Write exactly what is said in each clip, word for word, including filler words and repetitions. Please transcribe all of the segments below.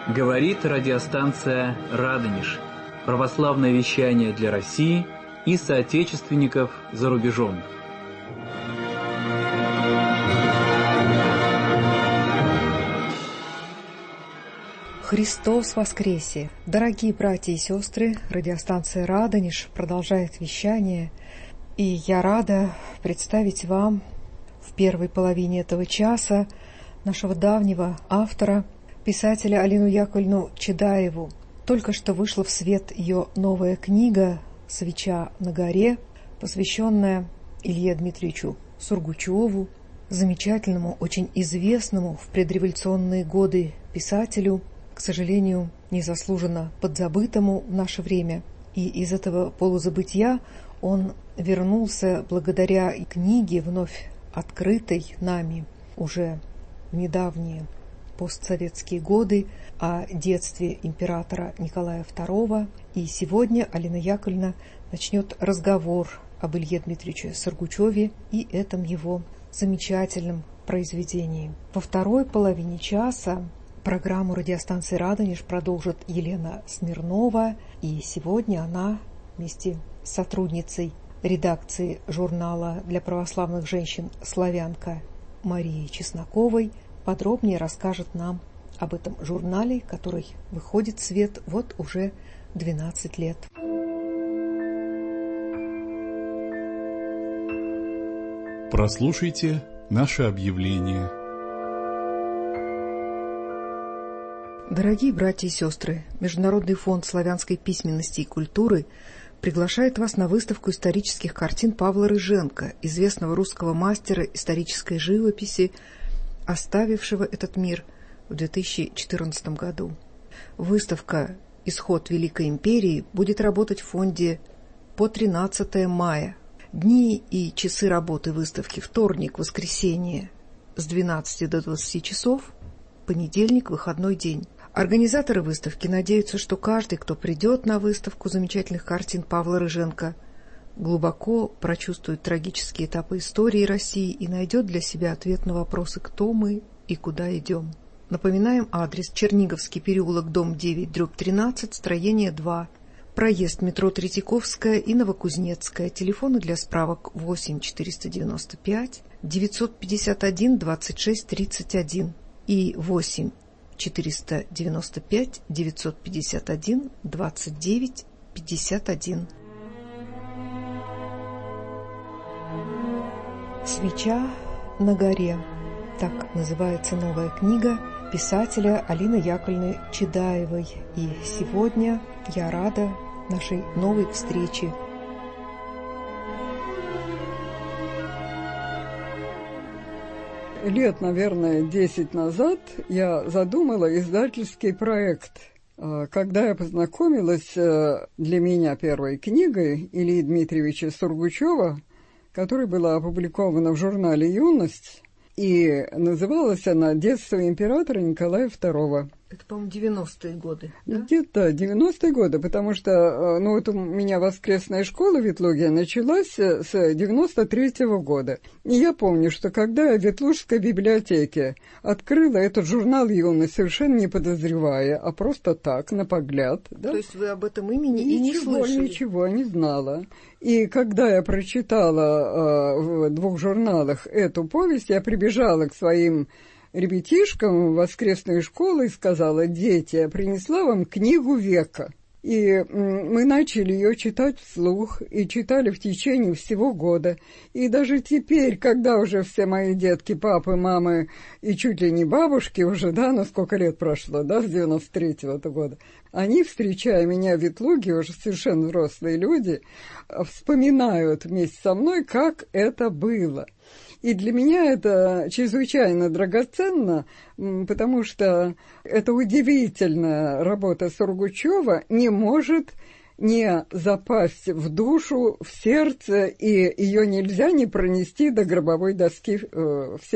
Говорит радиостанция «Радонеж». Православное вещание для России и соотечественников за рубежом. Христос воскресе! Дорогие братья и сестры, радиостанция «Радонеж» продолжает вещание, и я рада представить вам в первой половине этого часа нашего давнего автора, писателя Алину Яковлевну Чедаеву. Только что вышла в свет ее новая книга «Свеча на горе», посвященная Илье Дмитриевичу Сургучеву, замечательному, очень известному в предреволюционные годы писателю, к сожалению, незаслуженно подзабытому в наше время. И из этого полузабытия он вернулся благодаря книге, вновь открытой нами уже в недавние постсоветские годы, о детстве императора Николая второго. И сегодня Алина Яковлевна начнет разговор об Илье Дмитриевиче Сургучеве и этом его замечательном произведении. Во второй половине часа программу радиостанции «Радонеж» продолжит Елена Смирнова, и сегодня она вместе с сотрудницей редакции журнала для православных женщин «Славянка» Марией Чесноковой подробнее расскажет нам об этом журнале, который выходит в свет вот уже двенадцать лет. Прослушайте наше объявление. Дорогие братья и сестры, Международный фонд славянской письменности и культуры приглашает вас на выставку исторических картин Павла Рыженко, известного русского мастера исторической живописи, оставившего этот мир в две тысячи четырнадцатом году. Выставка «Исход Великой империи» будет работать в фонде по тринадцатое мая. Дни и часы работы выставки: вторник, воскресенье с двенадцати до двадцати часов, понедельник, выходной день. Организаторы выставки надеются, что каждый, кто придет на выставку замечательных картин Павла Рыженко, глубоко прочувствует трагические этапы истории России и найдет для себя ответ на вопросы, кто мы и куда идем. Напоминаем адрес: Черниговский переулок, дом девять, дробь тринадцать, строение два, проезд метро Третьяковская и Новокузнецкая. Телефоны для справок восемь четыреста девяносто пять девятьсот пятьдесят один двадцать шесть тридцать один и восемь четыреста девяносто пять девятьсот пятьдесят один двадцать девять пятьдесят один. «Свеча на горе» — так называется новая книга писателя Алины Яковлевны Чедаевой. И сегодня я рада нашей новой встрече. Лет, наверное, десять назад я задумала издательский проект. Когда я познакомилась для меня первой книгой Ильи Дмитриевича Сургучева, которая была опубликована в журнале «Юность», и называлась она «Детство императора Николая второго». Это, по-моему, девяностые годы, да? Где-то девяностые годы, потому что, ну, вот у меня воскресная школа в Ветлуге началась с девяносто третьего года. И я помню, что когда я в Ветлужской библиотеке открыла этот журнал «Юность», совершенно не подозревая, а просто так, на погляд. Да? То есть вы об этом имени ничего, и не слышали? Ничего не знала. И когда я прочитала э, в двух журналах эту повесть, я прибежала к своим ребятишкам в воскресную школу и сказала: дети, я принесла вам книгу века. И мы начали ее читать вслух, и читали в течение всего года. И даже теперь, когда уже все мои детки, папы, мамы и чуть ли не бабушки уже, да, ну сколько лет прошло, да, с девяносто третьего года, они, встречая меня в Ветлуге, уже совершенно взрослые люди, вспоминают вместе со мной, как это было. И для меня это чрезвычайно драгоценно, потому что эта удивительная работа Сургучева не может не запасть в душу, в сердце, и ее нельзя не пронести до гробовой доски в себе.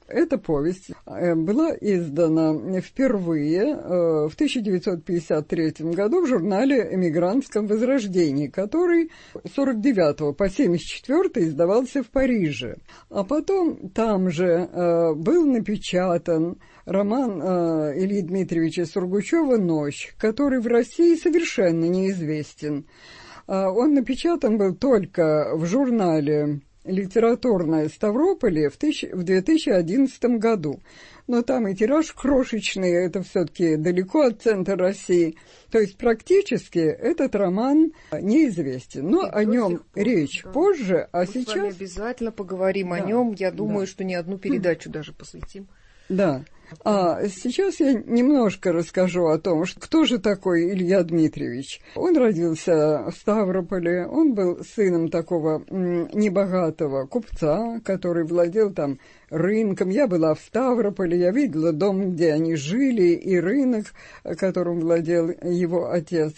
Эта повесть была издана впервые в тысяча девятьсот пятьдесят третьем году в журнале «Эмигрантском возрождении», который с сорок девятого по семьдесят четвёртый издавался в Париже. А потом там же был напечатан роман Ильи Дмитриевича Сургучева «Ночь», который в России совершенно неизвестен. Он напечатан был только в журнале «Литературное Ставрополе» в, тысяч... в две тысячи одиннадцатом году. Но там и тираж крошечный, это все-таки далеко от центра России. То есть практически этот роман неизвестен. Но и о нем пор, речь да. позже, а Мы сейчас... с вами обязательно поговорим да, о нем. Я думаю, да. что не одну передачу даже посвятим. Да. А сейчас я немножко расскажу о том, что, кто же такой Илья Дмитриевич. Он родился в Ставрополе, он был сыном такого м, небогатого купца, который владел там рынком. Я была в Ставрополе, я видела дом, где они жили, и рынок, которым владел его отец.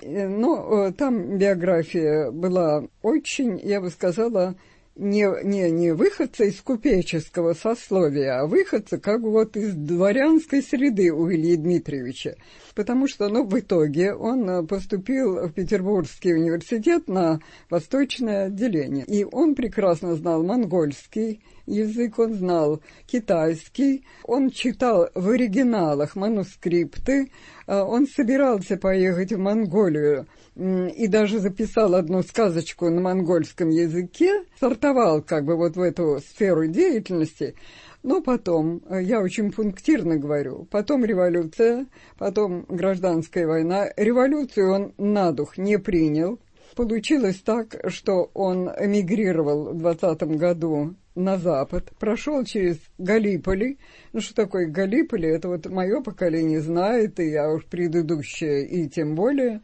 Но там биография была очень, я бы сказала, Не, не, не выходца из купеческого сословия, а выходца как бы вот из дворянской среды у Ильи Дмитриевича. Потому что, ну, в итоге он поступил в Петербургский университет на восточное отделение. И он прекрасно знал монгольский язык, он знал китайский, он читал в оригиналах манускрипты, он собирался поехать в Монголию и даже записал одну сказочку на монгольском языке, стартовал как бы вот в эту сферу деятельности, но потом, я очень пунктирно говорю, потом революция, потом гражданская война, революцию он на дух не принял. Получилось так, что он эмигрировал в двадцатом году на Запад, прошел через Галиполи. Ну, что такое Галиполи? Это вот мое поколение знает, и я уж предыдущее, и тем более.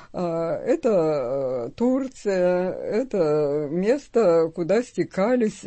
Это Турция, это место, куда стекались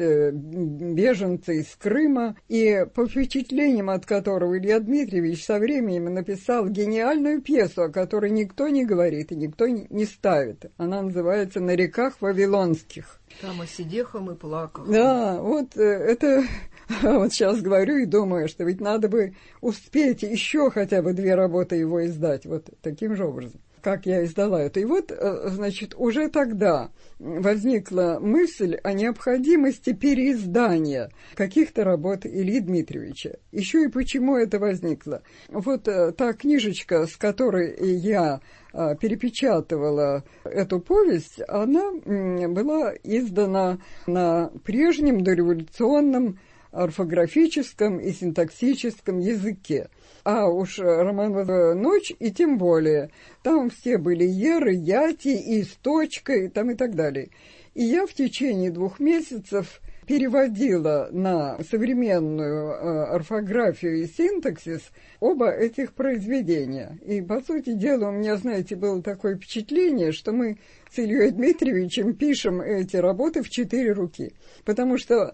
беженцы из Крыма, и по впечатлениям от которого Илья Дмитриевич со временем написал гениальную пьесу, о которой никто не говорит и никто не ставит. Она называется «На реках Вавилонских». Там осидехом и плакал. Да, вот это... Вот сейчас говорю и думаю, что ведь надо бы успеть еще хотя бы две работы его издать, вот таким же образом, как я издала это. И вот, значит, уже тогда возникла мысль о необходимости переиздания каких-то работ Ильи Дмитриевича. Еще и почему это возникло. Вот та книжечка, с которой я перепечатывала эту повесть, она была издана на прежнем дореволюционном орфографическом и синтаксическом языке. А уж роман «Ночь» и тем более. Там все были еры, яти, и с точкой, там и так далее. И я в течение двух месяцев переводила на современную орфографию и синтаксис оба этих произведения. И, по сути дела, у меня, знаете, было такое впечатление, что мы с Ильей Дмитриевичем пишем эти работы в четыре руки. Потому что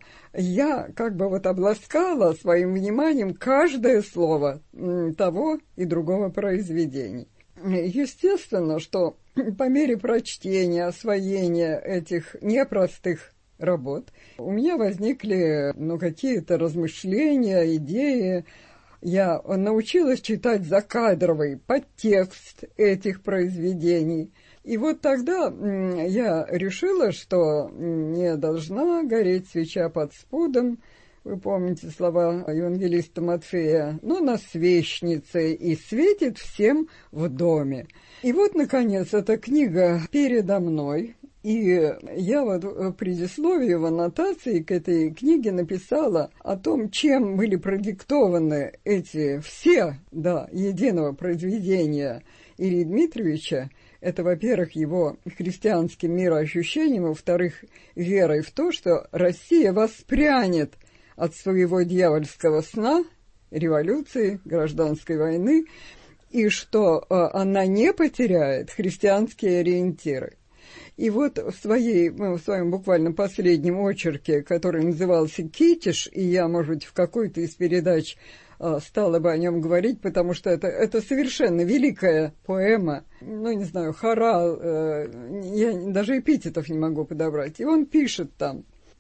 я как бы вот обласкала своим вниманием каждое слово того и другого произведения. Естественно, что по мере прочтения, освоения этих непростых работ у меня возникли ну, какие-то размышления, идеи. Я научилась читать закадровый подтекст этих произведений. И вот тогда я решила, что не должна гореть свеча под спудом. Вы помните слова евангелиста Матфея? Но на свечнице и светит всем в доме. И вот, наконец, эта книга передо мной. И я вот в предисловии, в аннотации к этой книге написала о том, чем были продиктованы эти все до единого произведения Ильи Дмитриевича. Это, во-первых, его христианским мироощущением, во-вторых, верой в то, что Россия воспрянет от своего дьявольского сна, революции, гражданской войны, и что она не потеряет христианские ориентиры. И вот в, своей, в своем буквально последнем очерке, который назывался «Китиш», и я, может быть, в какой-то из передач стала бы о нем говорить, потому что это, это совершенно великая поэма, ну, не знаю, хорал, я даже эпитетов не могу подобрать. И он пишет там: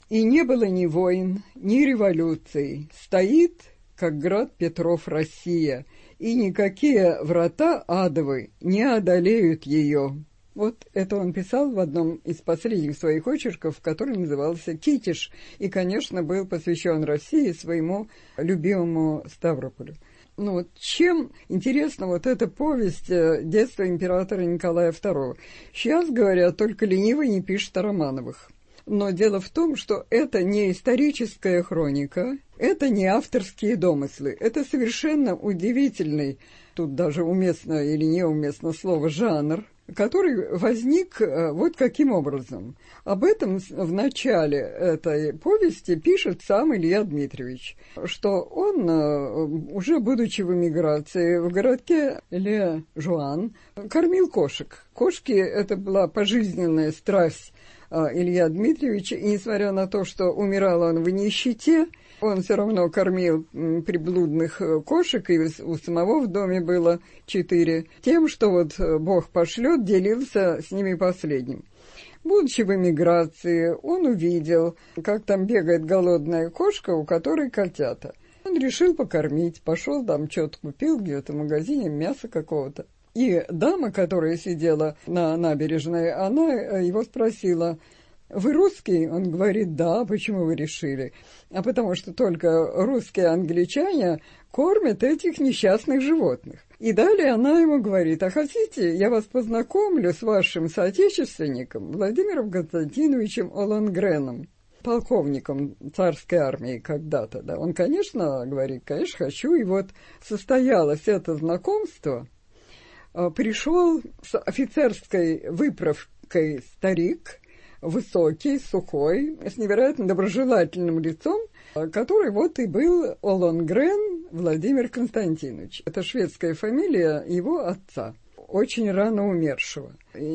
И не было ни войн, ни революций. Стоит, как град Петров, Россия, и никакие врата адовы не одолеют ее. Вот это он писал в одном из последних своих очерков, который назывался «Китиш», и, конечно, был посвящен России, своему любимому Ставрополю. Ну вот чем интересна вот эта повесть детства императора Николая второго? Сейчас, говорят, только ленивый не пишет о Романовых. Но дело в том, что это не историческая хроника, это не авторские домыслы, это совершенно удивительный, тут даже уместно или неуместно слово «жанр», который возник вот каким образом. Об этом в начале этой повести пишет сам Илья Дмитриевич, что он, уже будучи в эмиграции в городке Ле-Жуан, кормил кошек. Кошки – это была пожизненная страсть Илья Дмитриевича, и несмотря на то, что умирал он в нищете, он все равно кормил приблудных кошек, и у самого в доме было четыре, тем, что вот Бог пошлет, делился с ними последним. Будучи в эмиграции, он увидел, как там бегает голодная кошка, у которой котята. Он решил покормить, пошел там что-то купил где-то в магазине, мясо какого-то. И дама, которая сидела на набережной, она его спросила: «Вы русский?» Он говорит: «Да». «Почему вы решили?» «А потому что только русские англичане кормят этих несчастных животных». И далее она ему говорит: «А хотите, я вас познакомлю с вашим соотечественником Владимиром Константиновичем Оллонгреном, полковником царской армии когда-то?» Да? Он, конечно, говорит: «Конечно, хочу». И вот состоялось это знакомство. Пришел с офицерской выправкой старик, высокий, сухой, с невероятно доброжелательным лицом, который вот и был Оллонгрен Владимир Константинович. Это шведская фамилия его отца, очень рано умершего.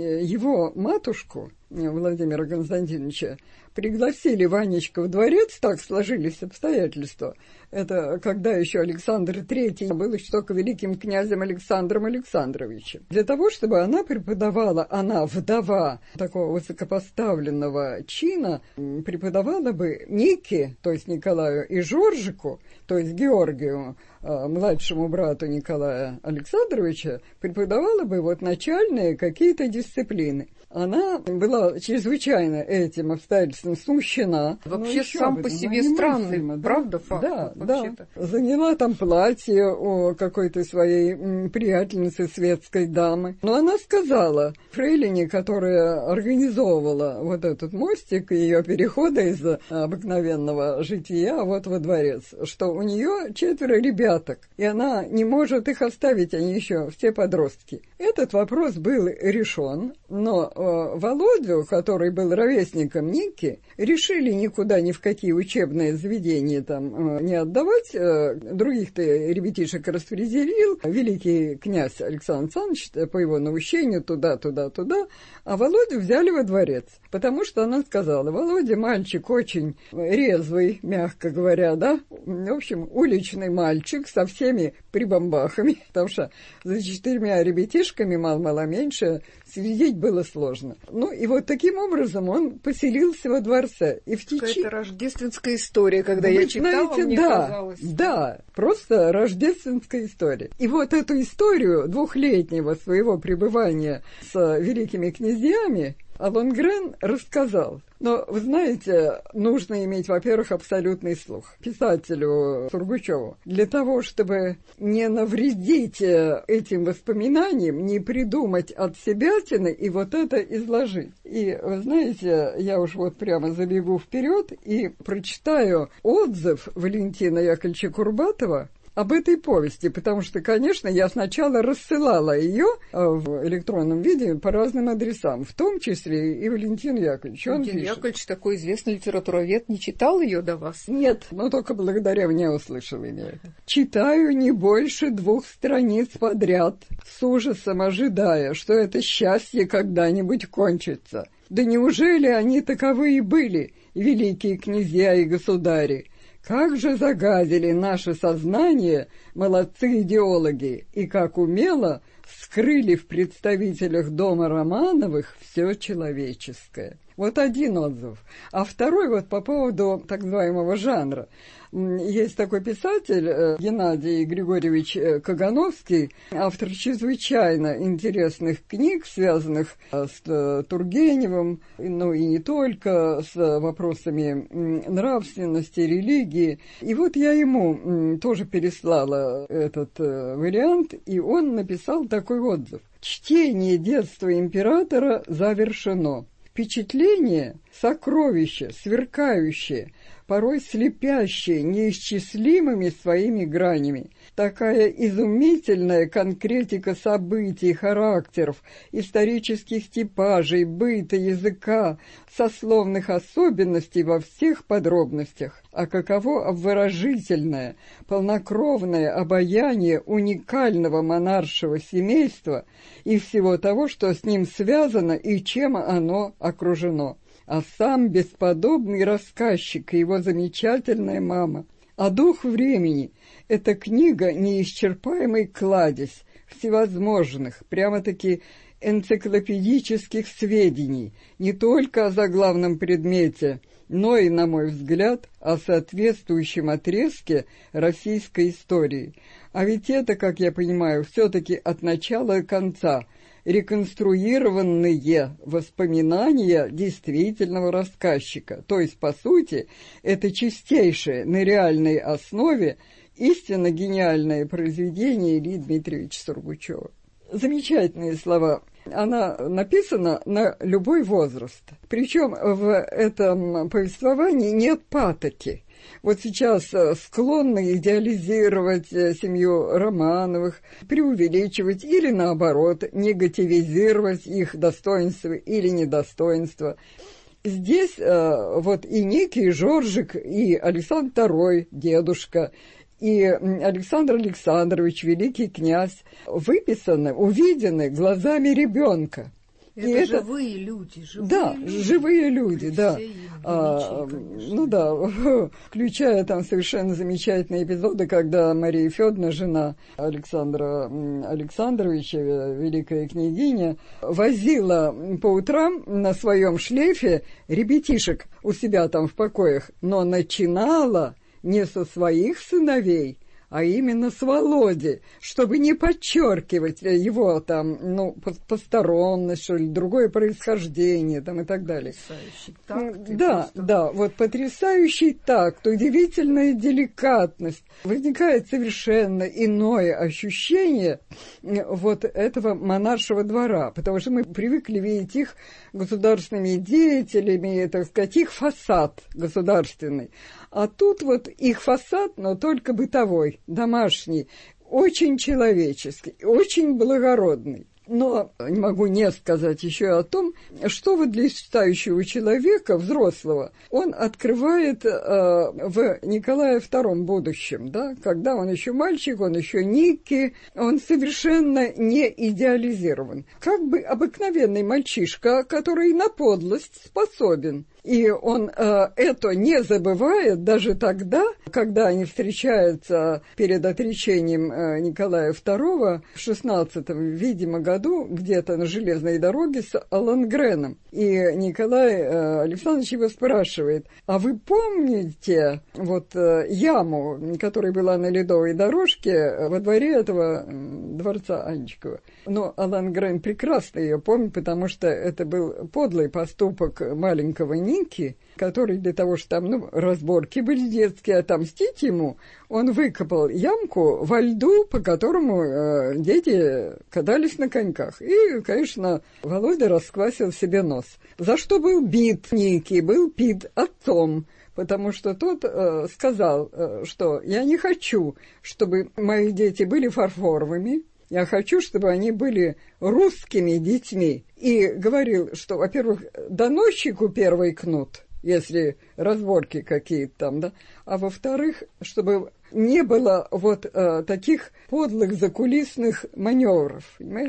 Его матушку, Владимира Константиновича, пригласили Ванечка в дворец, так сложились обстоятельства. Это когда еще Александр Третий был еще только великим князем Александром Александровичем. Для того, чтобы она преподавала, она, вдова такого высокопоставленного чина, преподавала бы Нике, то есть Николаю, и Жоржику, то есть Георгию, младшему брату Николая Александровича, преподавала бы вот начальные какие-то дисциплины. Она была чрезвычайно этим обстоятельством смущена. Вообще сам по себе странный, да? Правда, факт? Да, да. Заняла там платье у какой-то своей приятельницы светской дамы. Но она сказала фрейлине, которая организовывала вот этот мостик ее перехода из обыкновенного жития вот во дворец, что у нее четверо ребяток, и она не может их оставить, они еще все подростки. Этот вопрос был решен, но Володю, который был ровесником Ники, решили никуда, ни в какие учебные заведения там не отдавать. Других-то ребятишек распределил великий князь Александр Александрович по его наущению туда, туда, туда, а Володю взяли во дворец, потому что она сказала: Володя мальчик очень резвый, мягко говоря, да, в общем, уличный мальчик со всеми прибамбахами, потому что за четырьмя ребятишками, мало-мало меньше, следить было сложно. Ну, и вот таким образом он поселился во дворце. И в течение... Какая-то рождественская история, когда Вы я читала, знаете, мне да, казалось. Да, просто рождественская история. И вот эту историю двухлетнего своего пребывания с великими князьями Оллонгрен рассказал. Но, вы знаете, нужно иметь, во-первых, абсолютный слух писателю Сургучеву. Для того, чтобы не навредить этим воспоминаниям, не придумать от себятины и вот это изложить. И, вы знаете, я уж вот прямо забегу вперед и прочитаю отзыв Валентина Яковлевича Курбатова об этой повести, потому что, конечно, я сначала рассылала ее в электронном виде по разным адресам, в том числе и Валентин Яковлевич. Валентин Яковлевич, такой известный литературовед, не читал ее до вас? Нет, но только благодаря мне услышал я это. Читаю не больше двух страниц подряд, с ужасом ожидая, что это счастье когда-нибудь кончится. Да неужели они таковы и были, великие князья и государи? Как же загадили наше сознание молодцы-идеологи, и как умело скрыли в представителях дома Романовых все человеческое. Вот один отзыв. А второй вот по поводу так называемого жанра. Есть такой писатель Геннадий Григорьевич Кагановский, автор чрезвычайно интересных книг, связанных с Тургеневым, ну и не только, с вопросами нравственности, религии. И вот я ему тоже переслала этот вариант, и он написал такой отзыв. «Чтение детства императора завершено. Впечатление — сокровище, сверкающее, порой слепящее неисчислимыми своими гранями. Такая изумительная конкретика событий, характеров, исторических типажей, быта, языка, сословных особенностей во всех подробностях. А каково обворожительное, полнокровное обаяние уникального монаршего семейства и всего того, что с ним связано и чем оно окружено. А сам бесподобный рассказчик и его замечательная мама. А дух времени — это книга неисчерпаемый кладезь всевозможных, прямо-таки энциклопедических сведений, не только о заглавном предмете, но и, на мой взгляд, о соответствующем отрезке российской истории. А ведь это, как я понимаю, все-таки от начала и конца реконструированные воспоминания действительного рассказчика. То есть, по сути, это чистейшее на реальной основе истинно гениальное произведение Ильи Дмитриевича Сургучева. Замечательные слова. Она написана на любой возраст. Причем в этом повествовании нет патоки. Вот сейчас склонны идеализировать семью Романовых, преувеличивать или, наоборот, негативизировать их достоинства или недостоинства. Здесь вот и некий Жоржик, и Александр второй, дедушка, и Александр Александрович, великий князь, выписаны, увидены глазами ребенка. Это и живые это... люди, живые да, люди. живые люди, да. А, ну да, включая там совершенно замечательные эпизоды, когда Мария Федоровна, жена Александра Александровича, великая княгиня, возила по утрам на своем шлейфе ребятишек у себя там в покоях, но начинала не со своих сыновей, а именно с Володи, чтобы не подчеркивать его там, ну, посторонность, что ли, другое происхождение там и так далее. Потрясающий такт. Да, просто... да, вот потрясающий такт, удивительная деликатность. Возникает совершенно иное ощущение вот этого монаршего двора, потому что мы привыкли видеть их государственными деятелями, так сказать, их фасад государственный. А тут вот их фасад, но только бытовой, домашний, очень человеческий, очень благородный. Но не могу не сказать еще о том, что вот для читающего человека, взрослого, он открывает э, в Николае втором будущем, да, когда он еще мальчик, он еще Никки, он совершенно не идеализирован. Как бы обыкновенный мальчишка, который на подлость способен. И он э, это не забывает даже тогда, когда они встречаются перед отречением э, Николая второго в шестнадцатом, видимо, году, где-то на железной дороге с Аллангреном. И Николай э, Александрович его спрашивает: а вы помните вот э, яму, которая была на ледовой дорожке во дворе этого э, дворца Анчикова? Но Аллангрен прекрасно ее помнит, потому что это был подлый поступок маленького Ники, который для того, что там, ну, разборки были детские, отомстить ему, он выкопал ямку во льду, по которому э, дети катались на коньках. И, конечно, Володя расквасил себе нос. За что был бит Ники, был бит отцом, потому что тот э, сказал, э, что я не хочу, чтобы мои дети были фарфоровыми, я хочу, чтобы они были русскими детьми. И говорил, что, во-первых, доносчику первый кнут, если разборки какие-то там, да, а во-вторых, чтобы не было вот э, таких подлых закулисных маневров, понимаете?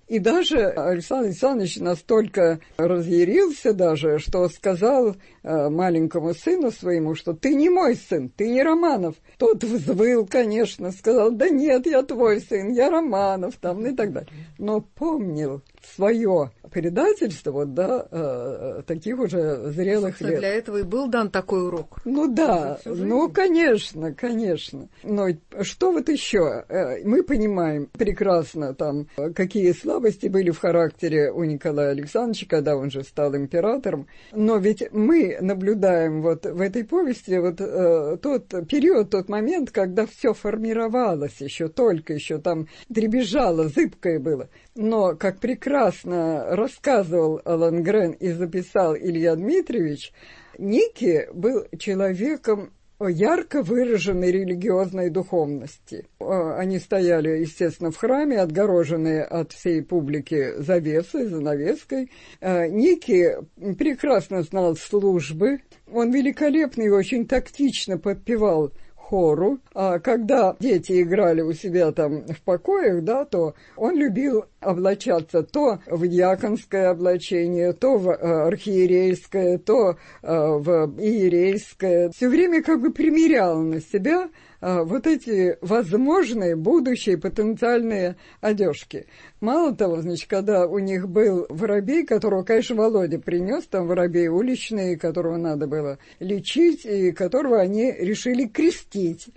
И даже Александр Александрович настолько разъярился даже, что сказал э, маленькому сыну своему, что ты не мой сын, ты не Романов. Тот взвыл, конечно, сказал, да нет, я твой сын, я Романов, там, и так далее. Но помнил свое предательство, вот, да, э, таких уже зрелых Собственно, лет. для этого и был дан такой урок. Ну да, ну, конечно, конечно. Но что вот еще? Мы понимаем прекрасно, там, какие слабости были в характере у Николая Александровича, когда он же стал императором. Но ведь мы наблюдаем вот в этой повести вот э, тот период, тот момент, когда все формировалось еще, только еще там дребезжало, зыбкое было. Но, как прекрасно рассказывал Алан Грен и записал Илья Дмитриевич, Ники был человеком ярко выраженной религиозной духовности. Они стояли, естественно, в храме, отгороженные от всей публики завесой, занавеской. Ники прекрасно знал службы, он великолепно и очень тактично подпевал хору, а когда дети играли у себя там в покоях, да, то он любил облачаться то в диаконское облачение, то в архиерейское, то в иерейское. Все время как бы примерял на себя вот эти возможные будущие потенциальные одежки. Мало того, значит, когда у них был воробей, которого, конечно, Володя принес, там воробей уличный, которого надо было лечить, и которого они решили крестить.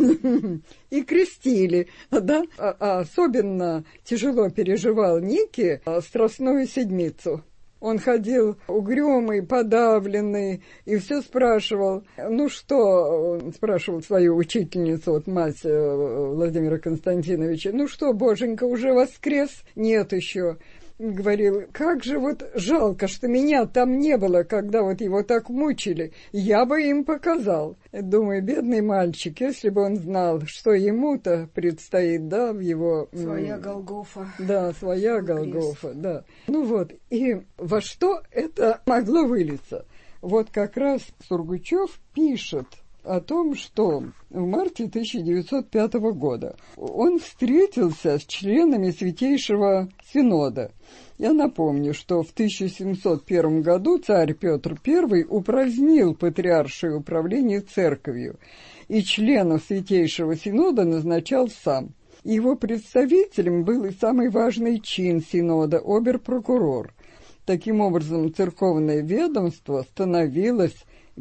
И крестили, да? А особенно тяжело переживал Ники Страстную Седмицу. Он ходил угрюмый, подавленный, и все спрашивал. Ну что, он спрашивал свою учительницу, вот мать Владимира Константиновича, ну что, Боженька, уже воскрес? Нет еще. Говорил, как же вот жалко, что меня там не было, когда вот его так мучили. Я бы им показал. Думаю, бедный мальчик, если бы он знал, что ему-то предстоит, да, в его... Своя Голгофа. Да, своя Голгофа, да. Ну вот, и во что это могло вылиться? Вот как раз Сургучев пишет о том, что в марте тысяча девятьсот пятого года он встретился с членами Святейшего Синода. Я напомню, что в тысяча семьсот первом году царь Петр Первый упразднил патриаршее управление церковью, и членов Святейшего Синода назначал сам. Его представителем был и самый важный чин Синода – обер-прокурор. Таким образом, церковное ведомство становилось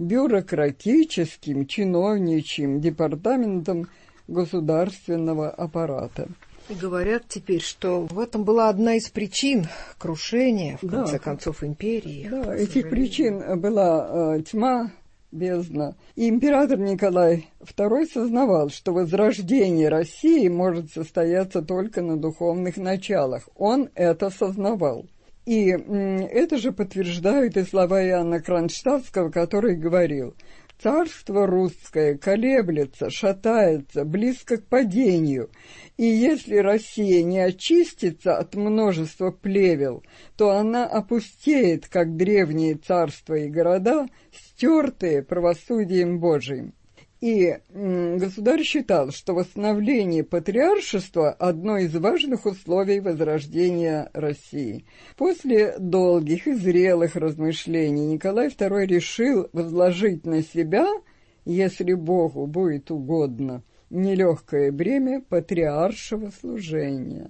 бюрократическим, чиновничьим департаментом государственного аппарата. И говорят теперь, что в этом была одна из причин крушения, в конце да. концов, империи. Да, этих причин была э, тьма, бездна. И император Николай Второй сознавал, что возрождение России может состояться только на духовных началах. Он это сознавал. И это же подтверждают и слова Иоанна Кронштадтского, который говорил: «Царство русское колеблется, шатается, близко к падению, и если Россия не очистится от множества плевел, то она опустеет, как древние царства и города, стертые правосудием Божиим». И м, государь считал, что восстановление патриаршества – одно из важных условий возрождения России. После долгих и зрелых размышлений Николай Второй решил возложить на себя, если Богу будет угодно, нелегкое бремя патриаршего служения,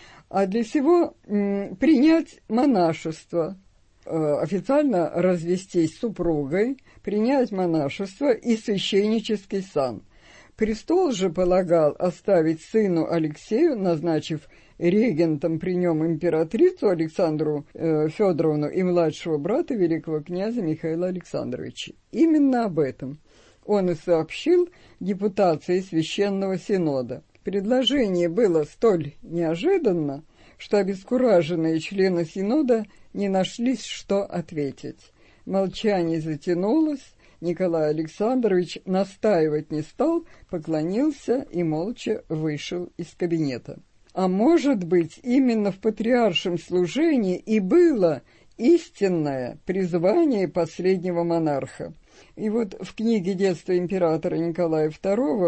а для сего м, принять монашество, официально развестись с супругой, принять монашество и священнический сан. Престол же полагал оставить сыну Алексею, назначив регентом при нем императрицу Александру э, Федоровну и младшего брата великого князя Михаила Александровича. Именно об этом он и сообщил депутации Священного Синода. Предложение было столь неожиданно, что обескураженные члены Синода не нашлись, что ответить. Молчание затянулось, Николай Александрович настаивать не стал, поклонился и молча вышел из кабинета. А может быть, именно в патриаршем служении и было истинное призвание последнего монарха. И вот в книге «Детство императора Николая Второго»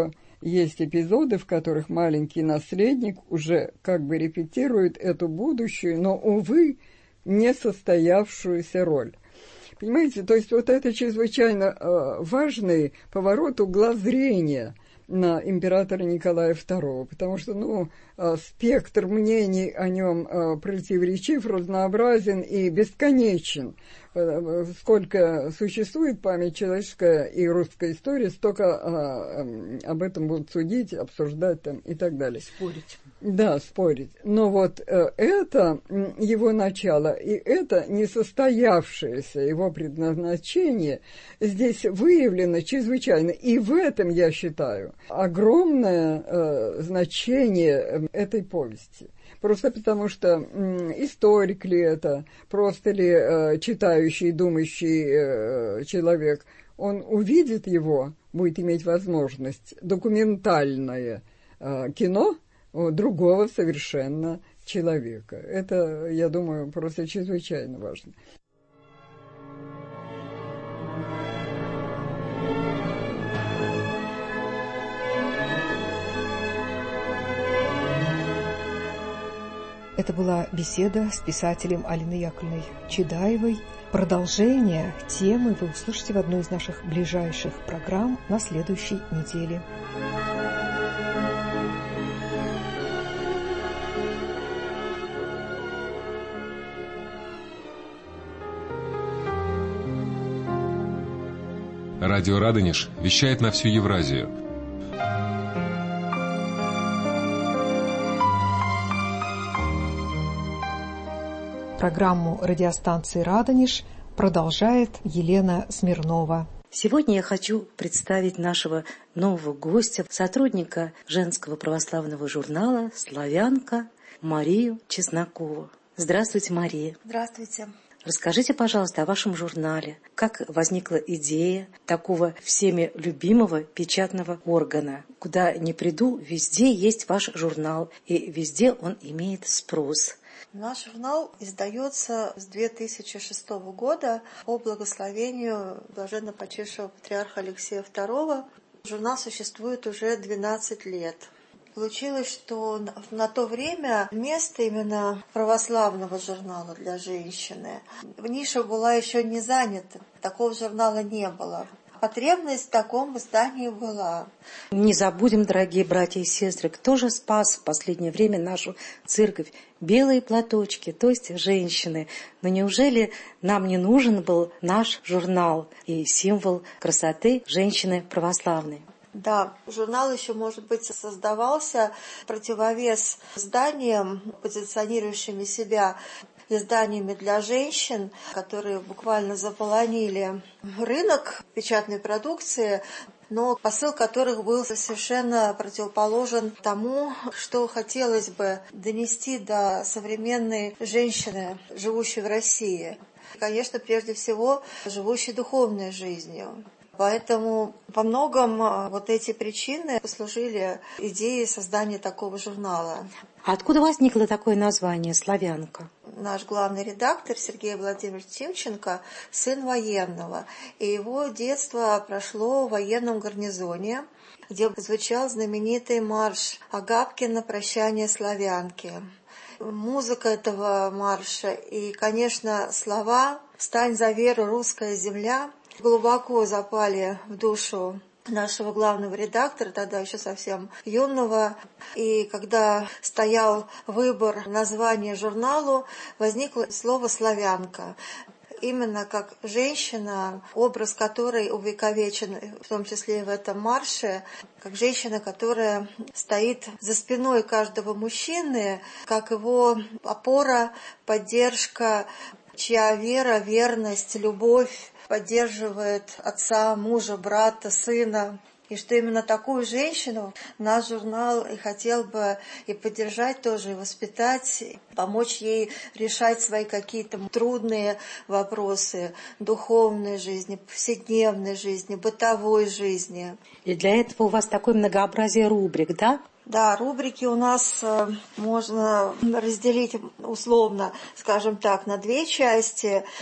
есть эпизоды, в которых маленький наследник уже как бы репетирует эту будущую, но, увы, не состоявшуюся роль. Понимаете, то есть вот это чрезвычайно э, важный поворот угла зрения на императора Николая второго, потому что, ну, э, спектр мнений о нем э, противоречив, разнообразен и бесконечен. Э, сколько существует память человеческая и русская история, столько э, э, об этом будут судить, обсуждать там и так далее. Спорить. Да, спорить. Но вот э, это его начало, и это несостоявшееся его предназначение здесь выявлено чрезвычайно. И в этом, я считаю, огромное э, значение этой повести. Просто потому что м, историк ли это, просто ли э, читающий, думающий э, человек, он увидит его, будет иметь возможность, документальное э, кино другого совершенно человека. Это, я думаю, просто чрезвычайно важно. Это была беседа с писателем Алиной Яковлевной Чедаевой. Продолжение темы вы услышите в одной из наших ближайших программ на следующей неделе. Радио «Радонеж» вещает на всю Евразию. Программу радиостанции «Радонеж» продолжает Елена Смирнова. Сегодня я хочу представить нашего нового гостя, сотрудника женского православного журнала «Славянка» Марию Чеснокову. Здравствуйте, Мария. Здравствуйте. Расскажите, пожалуйста, о вашем журнале. Как возникла идея такого всеми любимого печатного органа? Куда ни приду, везде есть ваш журнал, и везде он имеет спрос. Наш журнал издается с две тысячи шестого года по благословению блаженнопочившего патриарха Алексея второго. Журнал существует уже двенадцать лет. Получилось, что на то время место именно православного журнала для женщины, ниша была еще не занята, такого журнала не было. Потребность в таком издании была. Не забудем, дорогие братья и сестры, кто же спас в последнее время нашу церковь? Белые платочки, то есть женщины. Но неужели нам не нужен был наш журнал и символ красоты женщины православной? Да, журнал еще, может быть, создавался в противовес изданиям, позиционирующими себя изданиями для женщин, которые буквально заполонили рынок печатной продукции, но посыл которых был совершенно противоположен тому, что хотелось бы донести до современной женщины, живущей в России. Конечно, прежде всего, живущей духовной жизнью. Поэтому во многом вот эти причины послужили идее создания такого журнала. А откуда возникло такое название «Славянка»? Наш главный редактор Сергей Владимирович Тимченко – сын военного, и его детство прошло в военном гарнизоне, где звучал знаменитый марш Агапкина «Прощание славянки». Музыка этого марша и, конечно, слова «Встань за веру, русская земля» глубоко запали в душу нашего главного редактора, тогда еще совсем юного. И когда стоял выбор названия журналу, возникло слово «славянка». Именно как женщина, образ которой увековечен, в том числе и в этом марше, как женщина, которая стоит за спиной каждого мужчины, как его опора, поддержка, чья вера, верность, любовь поддерживает отца, мужа, брата, сына. И что именно такую женщину наш журнал и хотел бы и поддержать тоже, и воспитать, помочь ей решать свои какие-то трудные вопросы духовной жизни, повседневной жизни, бытовой жизни. И для этого у вас такое многообразие рубрик, да? Да, рубрики у нас можно разделить условно, скажем так, на две части.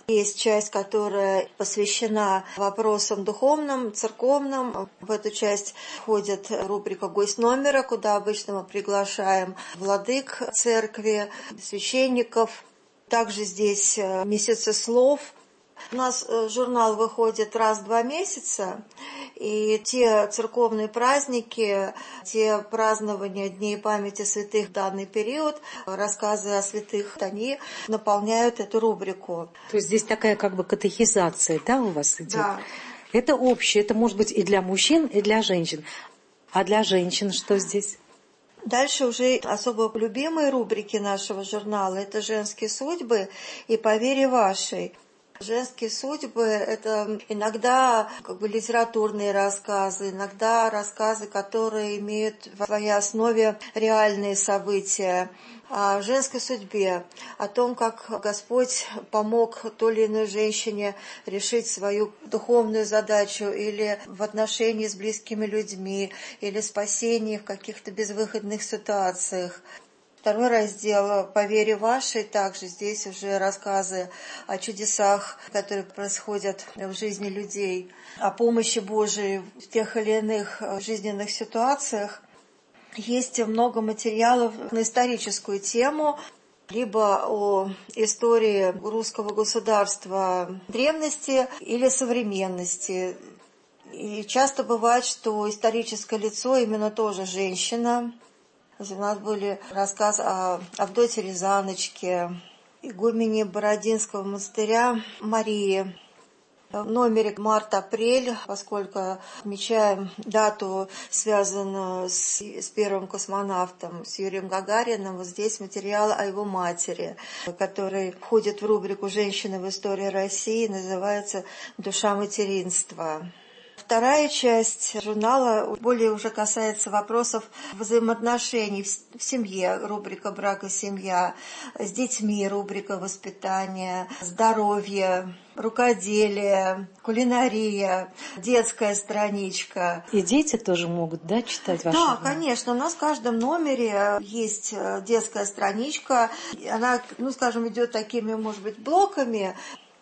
Есть часть, которая посвящена вопросам духовным, церковным. В эту часть входит рубрика «Гость номера», куда обычно мы приглашаем владык церкви, священников. Также здесь месяцы слов. У нас журнал выходит раз в два месяца, и те церковные праздники, те празднования Дней памяти святых в данный период, рассказы о святых, они наполняют эту рубрику. То есть здесь такая как бы катехизация, да, у вас идет? Да. Это общее, это может быть и для мужчин, и для женщин. А для женщин что здесь? Дальше уже особо любимые рубрики нашего журнала – это «Женские судьбы» и «По вере вашей». Женские судьбы – это иногда как бы литературные рассказы, иногда рассказы, которые имеют в своей основе реальные события. О женской судьбе, о том, как Господь помог той или иной женщине решить свою духовную задачу или в отношении с близкими людьми, или спасении в каких-то безвыходных ситуациях. Второй раздел «По вере вашей», также здесь уже рассказы о чудесах, которые происходят в жизни людей, о помощи Божией в тех или иных жизненных ситуациях. Есть много материалов на историческую тему, либо о истории русского государства древности или современности. И часто бывает, что историческое лицо именно тоже женщина. У нас были рассказы о Авдотье Рязаночке, игумене Бородинского монастыря Марии. В номере март-апрель, поскольку отмечаем дату, связанную с, с первым космонавтом, с Юрием Гагариным, вот здесь материал о его матери, который входит в рубрику «Женщины в истории России», называется «Душа материнства». Вторая часть журнала более уже касается вопросов взаимоотношений в семье, рубрика «Брак и семья», с детьми, рубрика «Воспитание», здоровье, рукоделие, кулинария, детская страничка. И дети тоже могут, да, читать ваши? Да, конечно. У нас в каждом номере есть детская страничка. Она, ну, скажем, идет такими, может быть, блоками.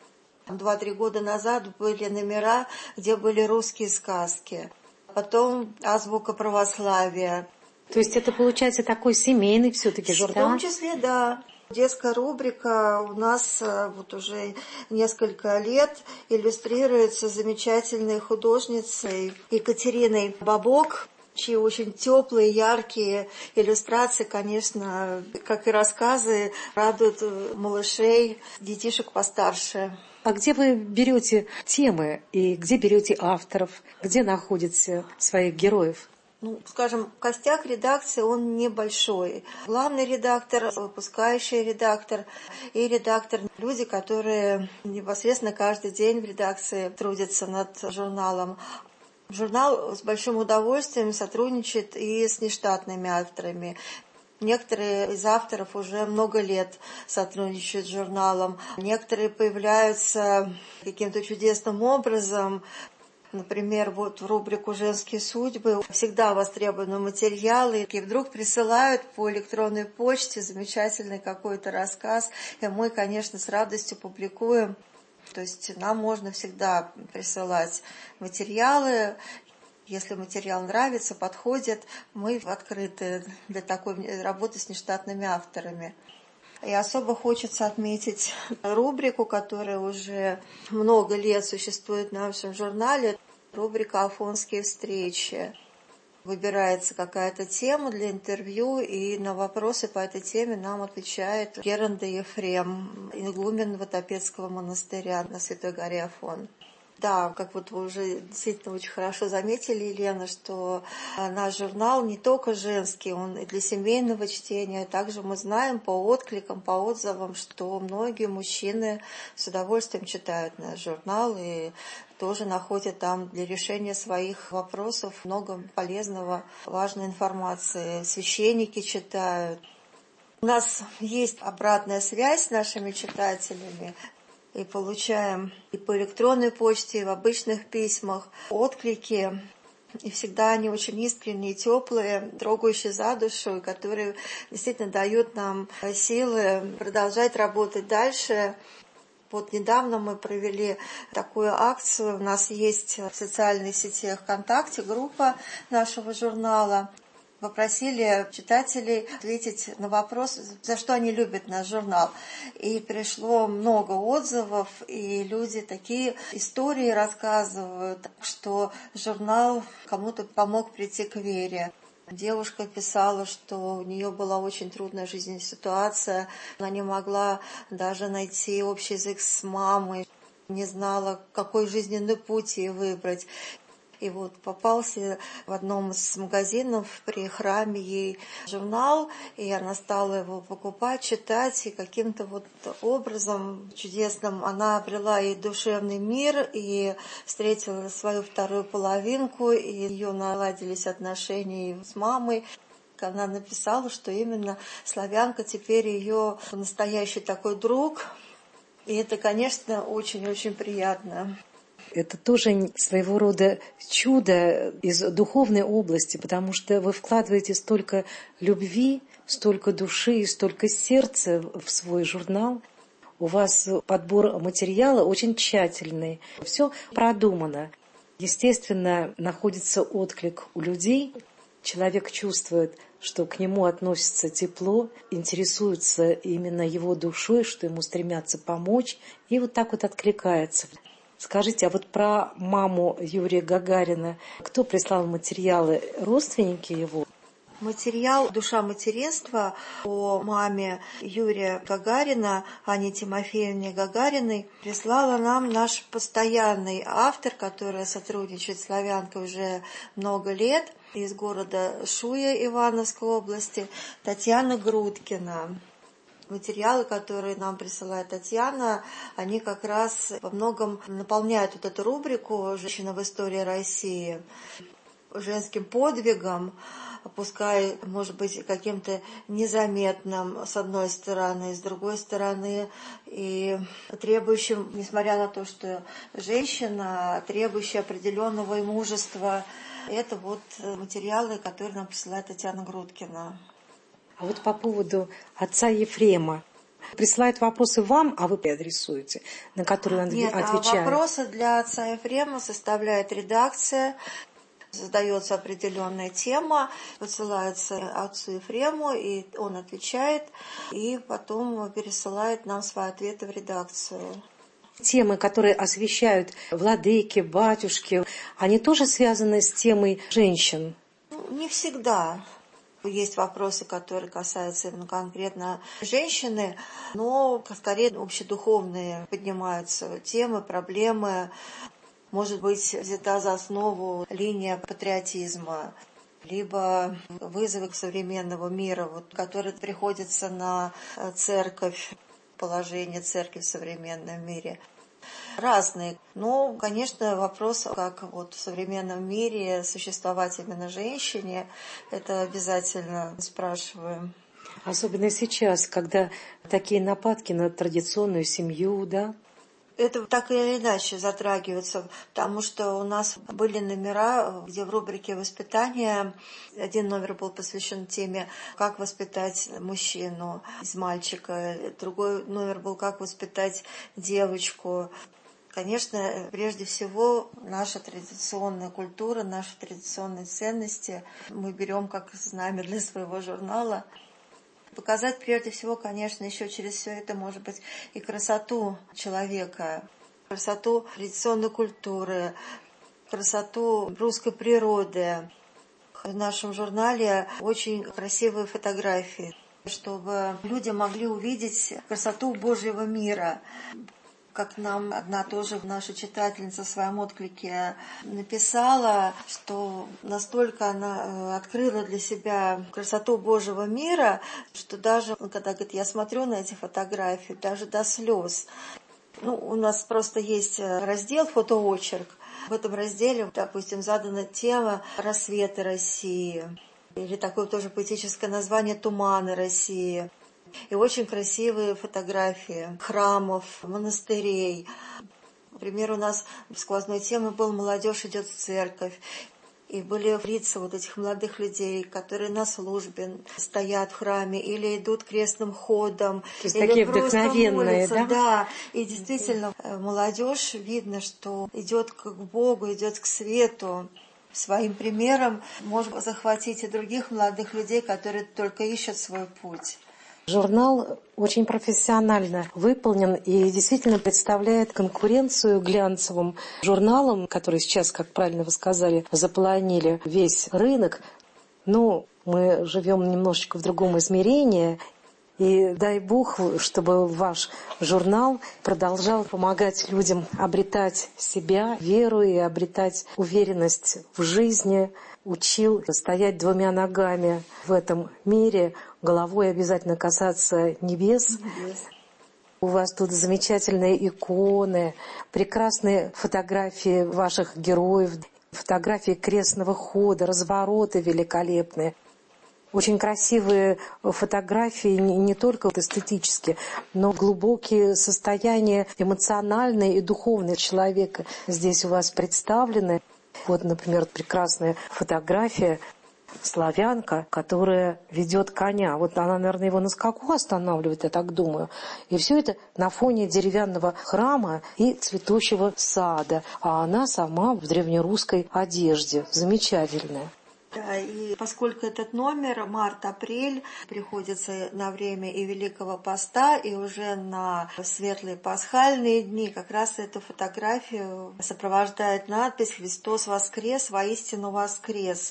Два-три года назад были номера, где были русские сказки. Потом азбука православия. То есть это получается такой семейный все-таки журнал? В том числе, да. Детская рубрика у нас вот уже несколько лет иллюстрируется замечательной художницей Екатериной Бабок, чьи очень теплые, яркие иллюстрации, конечно, как и рассказы, радуют малышей, детишек постарше. А где вы берете темы и где берете авторов, где находите своих героев? Ну, скажем, костяк редакции, он небольшой. Главный редактор, выпускающий редактор и редактор – люди, которые непосредственно каждый день в редакции трудятся над журналом. Журнал с большим удовольствием сотрудничает и с нештатными авторами. Некоторые из авторов уже много лет сотрудничают с журналом. Некоторые появляются каким-то чудесным образом. Например, вот в рубрику «Женские судьбы» всегда востребованы материалы, и вдруг присылают по электронной почте замечательный какой-то рассказ, и мы, конечно, с радостью публикуем. То есть нам можно всегда присылать материалы. Если материал нравится, подходит, мы открыты для такой работы с нештатными авторами. И особо хочется отметить рубрику, которая уже много лет существует в нашем журнале, рубрика «Афонские встречи». Выбирается какая-то тема для интервью, и на вопросы по этой теме нам отвечает Геранда Ефрем, игумен Ватопецкого монастыря на Святой горе Афон. Да, как вот вы уже действительно очень хорошо заметили, Елена, что наш журнал не только женский, он и для семейного чтения. Также мы знаем по откликам, по отзывам, что многие мужчины с удовольствием читают наш журнал и тоже находят там для решения своих вопросов много полезного, важной информации. Священники читают. У нас есть обратная связь с нашими читателями. И получаем и по электронной почте, и в обычных письмах отклики. И всегда они очень искренние, теплые, трогающие за душу, которые действительно дают нам силы продолжать работать дальше. Вот недавно мы провели такую акцию. У нас есть в социальной сети ВКонтакте группа нашего журнала. Попросили читателей ответить на вопрос, за что они любят наш журнал. И пришло много отзывов, и люди такие истории рассказывают, что журнал кому-то помог прийти к вере. Девушка писала, что у нее была очень трудная жизненная ситуация, она не могла даже найти общий язык с мамой, не знала, какой жизненный путь ей выбрать. И вот попался в одном из магазинов при храме ей журнал, и она стала его покупать, читать, и каким-то вот образом чудесным она обрела и душевный мир, и встретила свою вторую половинку, и ее наладились отношения с мамой. Она написала, что именно славянка теперь ее настоящий такой друг, и это, конечно, очень-очень приятно. Это тоже своего рода чудо из духовной области, потому что вы вкладываете столько любви, столько души, столько сердца в свой журнал. У вас подбор материала очень тщательный, все продумано. Естественно, находится отклик у людей. Человек чувствует, что к нему относятся тепло, интересуются именно его душой, что ему стремятся помочь, и вот так вот откликается. Скажите, а вот про маму Юрия Гагарина, кто прислал материалы, родственники его? Материал «Душа материнства» о маме Юрия Гагарина, Анне Тимофеевне Гагариной, прислала нам наш постоянный автор, который сотрудничает с «Славянкой» уже много лет, из города Шуя Ивановской области, Татьяна Грудкина. Материалы, которые нам присылает Татьяна, они как раз во многом наполняют вот эту рубрику «Женщина в истории России» женским подвигом, пускай, может быть, каким-то незаметным с одной стороны, с другой стороны, и требующим, несмотря на то, что женщина, требующая определенного мужества, это вот материалы, которые нам присылает Татьяна Грудкина. А вот по поводу отца Ефрема. Присылают вопросы вам, а вы адресуете, на которые он Нет, отвечает? Нет, вопросы для отца Ефрема составляет редакция. Задается определенная тема, высылается отцу Ефрему, и он отвечает, и потом пересылает нам свои ответы в редакцию. Темы, которые освещают владыки, батюшки, они тоже связаны с темой женщин? Не всегда. Есть вопросы, которые касаются именно конкретно женщины, но скорее общедуховные поднимаются темы, проблемы. Может быть, взята за основу линия патриотизма, либо вызовы современного мира, вот, которые приходятся на церковь, положение церкви в современном мире. Разные. Но, конечно, вопрос, как вот в современном мире существовать именно женщине, это обязательно спрашиваем. Особенно сейчас, когда такие нападки на традиционную семью, да? Это так или иначе затрагивается, потому что у нас были номера, где в рубрике «Воспитание» один номер был посвящен теме «Как воспитать мужчину из мальчика», другой номер был «Как воспитать девочку». Конечно, прежде всего, наша традиционная культура, наши традиционные ценности мы берем как знамя для своего журнала. Показать прежде всего, конечно, еще через все это, может быть, и красоту человека, красоту традиционной культуры, красоту русской природы. В нашем журнале очень красивые фотографии, чтобы люди могли увидеть красоту Божьего мира. Как нам одна тоже наша читательница в своем отклике написала, что настолько она открыла для себя красоту Божьего мира, что даже, когда говорит, я смотрю на эти фотографии, даже до слез. Ну, у нас просто есть раздел «Фотоочерк». В этом разделе, допустим, задана тема «Рассветы России». Или такое тоже поэтическое название «Туманы России». И очень красивые фотографии храмов, монастырей. Например, у нас сквозной темой был «Молодежь идет в церковь». И были лица вот этих молодых людей, которые на службе стоят в храме или идут крестным ходом. То есть или такие просто вдохновенные, молятся. да? Да, и действительно молодежь, видно, что идет к Богу, идет к свету. Своим примером можно захватить и других молодых людей, которые только ищут свой путь. Журнал очень профессионально выполнен и действительно представляет конкуренцию глянцевым журналам, которые сейчас, как правильно вы сказали, заполонили весь рынок. Но мы живем немножечко в другом измерении. И дай Бог, чтобы ваш журнал продолжал помогать людям обретать себя, веру и обретать уверенность в жизни, учил стоять двумя ногами в этом мире, головой обязательно касаться небес. Небес. У вас тут замечательные иконы, прекрасные фотографии ваших героев, фотографии крестного хода, развороты великолепные. Очень красивые фотографии не только эстетически, но глубокие состояния эмоциональные и духовные человека здесь у вас представлены. Вот, например, прекрасная фотография славянка, которая ведет коня. Вот она, наверное, его на скаку останавливает, я так думаю. И все это на фоне деревянного храма и цветущего сада. А она сама в древнерусской одежде. Замечательная. Да, и поскольку этот номер март-апрель приходится на время и Великого Поста, и уже на светлые пасхальные дни, как раз эту фотографию сопровождает надпись «Христос воскрес, воистину воскрес».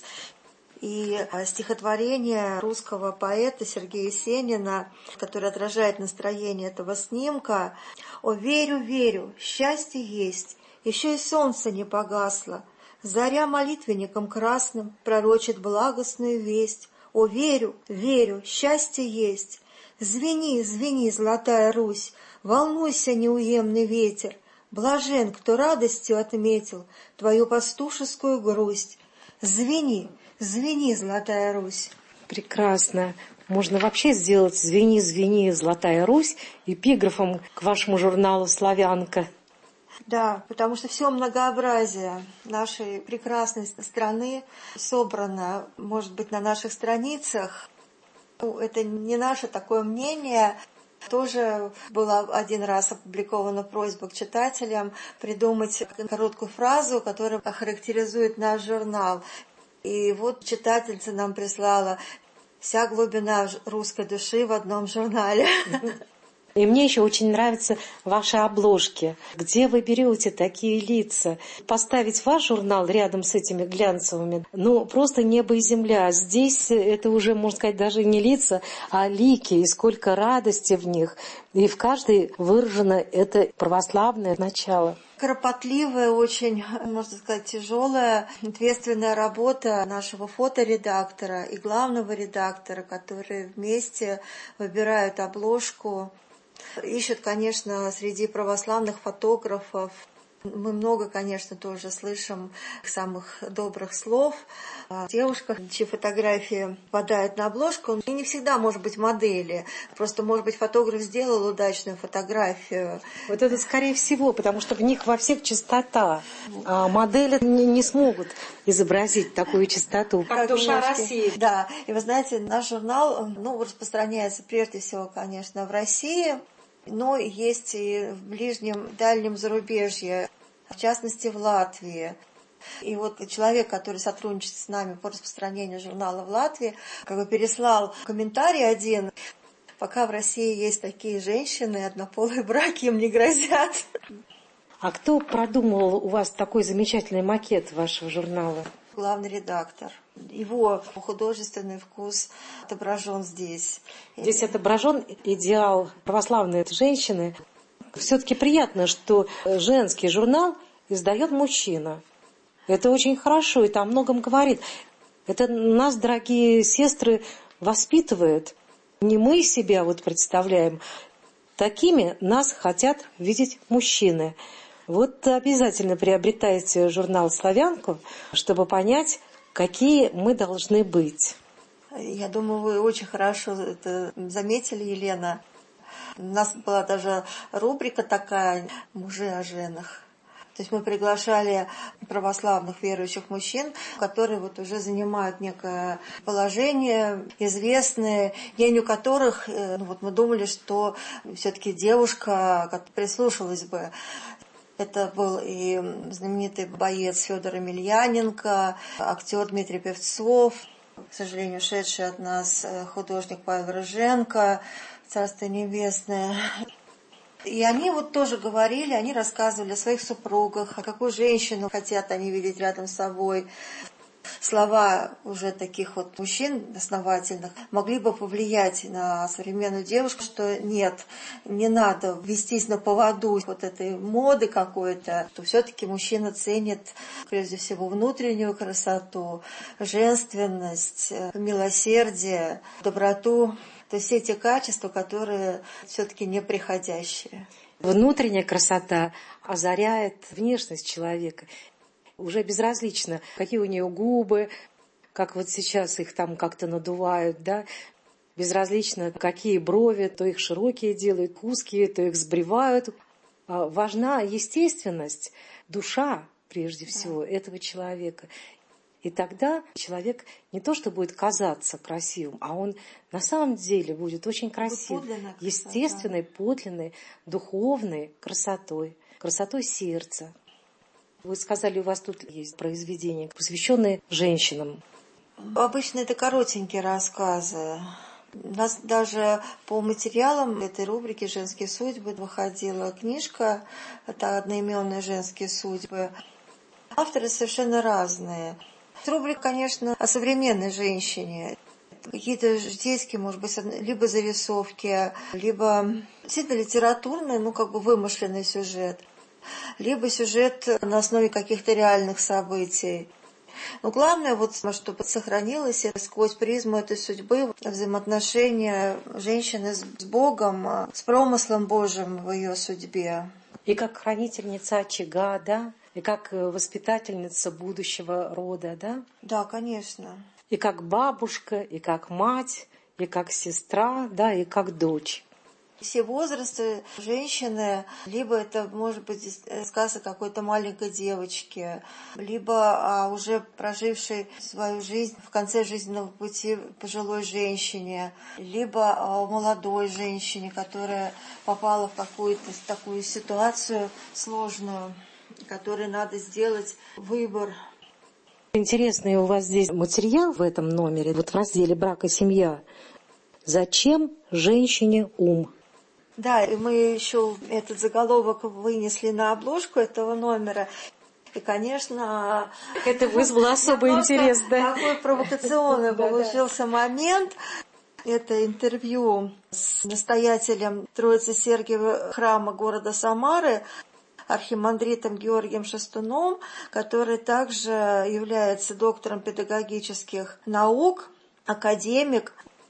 И стихотворение русского поэта Сергея Есенина, которое отражает настроение этого снимка: «О, верю, верю, счастье есть, еще и солнце не погасло. Заря молитвенником красным пророчит благостную весть. О, верю, верю, счастье есть. Звени, звени, золотая Русь, волнуйся, неуемный ветер. Блажен, кто радостью отметил твою пастушескую грусть. Звени, звени, золотая Русь». Прекрасно. Можно вообще сделать «Звени, звени, золотая Русь» эпиграфом к вашему журналу «Славянка». Да, потому что все многообразие нашей прекрасной страны собрано, может быть, на наших страницах. Ну, это не наше такое мнение. Тоже была один раз опубликована просьба к читателям придумать короткую фразу, которая охарактеризует наш журнал. И вот читательница нам прислала: «Вся глубина русской души в одном журнале». И мне еще очень нравятся ваши обложки. Где вы берете такие лица? Поставить ваш журнал рядом с этими глянцевыми, ну, просто небо и земля. Здесь это уже, можно сказать, даже не лица, а лики, и сколько радости в них. И в каждой выражено это православное начало. Кропотливая, очень, можно сказать, тяжелая, ответственная работа нашего фоторедактора и главного редактора, которые вместе выбирают обложку. Ищут, конечно, среди православных фотографов. Мы много, конечно, тоже слышим самых добрых слов о девушках, чьи фотографии попадают на обложку. И не всегда, может быть, модели. Просто, может быть, фотограф сделал удачную фотографию. Вот это скорее всего, потому что в них во всех чистота. А модели не, не смогут изобразить такую чистоту. Как душа России. Да. И вы знаете, наш журнал, ну, распространяется прежде всего, конечно, в России, но есть и в ближнем, дальнем зарубежье, в частности, в Латвии. И вот человек, который сотрудничает с нами по распространению журнала в Латвии, как бы переслал комментарий один: пока в России есть такие женщины, однополые браки им не грозят. А кто продумал у вас такой замечательный макет вашего журнала? Главный редактор. Его художественный вкус отображен здесь. Здесь отображен идеал православной женщины. Все-таки приятно, что женский журнал издает мужчина. Это очень хорошо, это о многом говорит. Это нас, дорогие сестры, воспитывает. Не мы себя вот представляем. Такими нас хотят видеть мужчины. Вот обязательно приобретайте журнал «Славянку», чтобы понять, какие мы должны быть. Я думаю, вы очень хорошо это заметили, Елена. У нас была даже рубрика такая «Мужи о женах». То есть мы приглашали православных верующих мужчин, которые вот уже занимают некое положение, известное, мнению которых, ну, вот мы думали, что все-таки девушка как прислушалась бы. Это был и знаменитый боец Федор Емельяненко, актер Дмитрий Певцов, к сожалению, ушедший от нас художник Павел Рыженко, Царство Небесное. И они вот тоже говорили, они рассказывали о своих супругах, о какую женщину хотят они видеть рядом с собой. Слова уже таких вот мужчин основательных могли бы повлиять на современную девушку, что нет, не надо вестись на поводу вот этой моды какой-то, то все-таки мужчина ценит прежде всего внутреннюю красоту, женственность, милосердие, доброту. То есть все те качества, которые все-таки неприходящие. Внутренняя красота озаряет внешность человека. Уже безразлично, какие у нее губы, как вот сейчас их там как-то надувают, да. Безразлично, какие брови, то их широкие делают, узкие, то их сбривают. Важна естественность, душа, прежде всего, да, этого человека. И тогда человек не то что будет казаться красивым, а он на самом деле будет очень красив, естественной, подлинной, духовной красотой, красотой сердца. Вы сказали, у вас тут есть произведения, посвященные женщинам. Обычно это коротенькие рассказы. У нас даже по материалам этой рубрики «Женские судьбы» выходила книжка, это одноименные «Женские судьбы». Авторы совершенно разные. Рубрика, конечно, о современной женщине. Какие-то житейские, может быть, либо зарисовки, либо действительно литературный, ну, как бы вымышленный сюжет, либо сюжет на основе каких-то реальных событий. Но главное, вот, чтобы сохранилось сквозь призму этой судьбы взаимоотношения женщины с Богом, с промыслом Божьим в ее судьбе. И как хранительница очага, да? И как воспитательница будущего рода, да? Да, конечно. И как бабушка, и как мать, и как сестра, да, и как дочь. Все возрасты женщины, либо это может быть рассказ о какой-то маленькой девочке, либо о уже прожившей свою жизнь в конце жизненного пути пожилой женщине, либо о молодой женщине, которая попала в какую-то такую ситуацию сложную, которой надо сделать выбор. Интересный у вас здесь материал в этом номере, вот в разделе «Брак и семья». Зачем женщине ум? Да, и мы еще этот заголовок вынесли на обложку этого номера. И, конечно... Это вызвало особый интерес, да? Такой провокационный получился момент. Это интервью с настоятелем Троицы Сергиева храма города Самары, архимандритом Георгием Шастуном, который также является доктором педагогических наук, академик.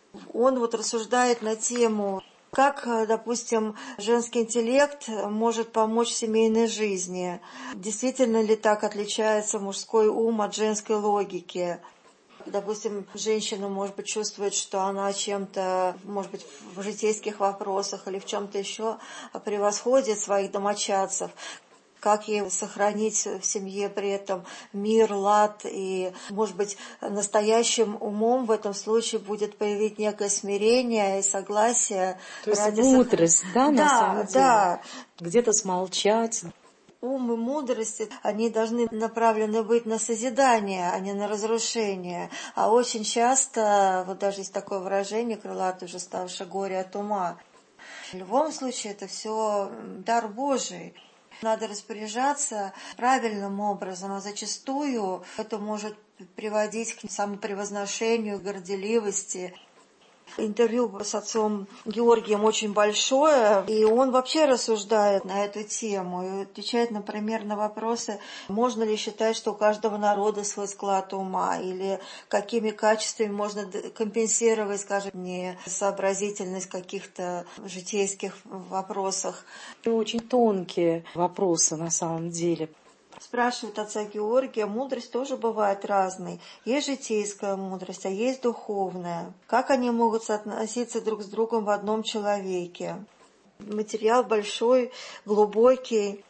Он вот рассуждает на тему, как, допустим, женский интеллект может помочь семейной жизни. Действительно ли так отличается мужской ум от женской логики? Допустим, женщина, может быть, чувствует, что она чем-то, может быть, в житейских вопросах или в чем-то еще превосходит своих домочадцев. Как ей сохранить в семье при этом мир, лад, и, может быть, настоящим умом в этом случае будет появить некое смирение и согласие. То есть мудрость, сох... да, на да, самом деле? Да. Где-то смолчать. Ум и мудрость, они должны направлены быть на созидание, а не на разрушение. А очень часто, вот даже есть такое выражение, крылатое уже ставшее горе от ума. В любом случае это все дар Божий. Надо распоряжаться правильным образом, а зачастую это может приводить к самопревозношению, горделивости. Интервью с отцом Георгием очень большое, и он вообще рассуждает на эту тему и отвечает, например, на вопросы, можно ли считать, что у каждого народа свой склад ума, или какими качествами можно компенсировать, скажем, несообразительность в каких-то житейских вопросах. Очень тонкие вопросы на самом деле. Спрашивают отца Георгия, мудрость тоже бывает разной. Есть житейская мудрость, а есть духовная. Как они могут соотноситься друг с другом в одном человеке? Материал большой, глубокий.